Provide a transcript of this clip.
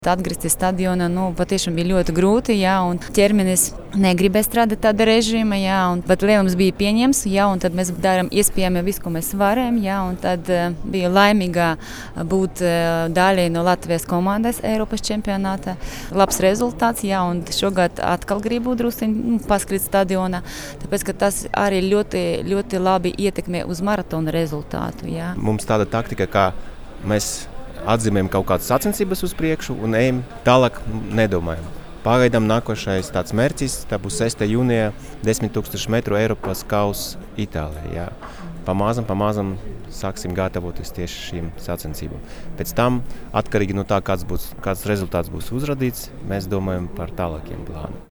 Atgriezties stadionā patiešām bija ļoti grūti, un ķermenis negribēja strādāt tādā režīmā, bet lēmums bija pieņemts, un tad mēs darām iespējami visu, ko mēs varam, un tad bija laimīga būt daļai no Latvijas komandas Eiropas čempionātā. Labs rezultāts, un šogad atkal gribu drusciņi paskrīt stadionā, tāpēc, ka tas arī ļoti, ļoti labi ietekmē uz maratona rezultātu. Mums tāda taktika, kā mēs atzīmējam kaut kādas sacensības uz priekšu un ejam tālāk nedomājam. Pagaidām nākošais tāds mērķis, tā būs 6. jūnijā 10,000 metru Eiropas kausa Itālijā. Pamazam sāksim gatavoties tieši šīm sacensībām. Pēc tam, atkarīgi no tā, kāds rezultāts būs uzrādīts, mēs domājam par tālākiem plāniem.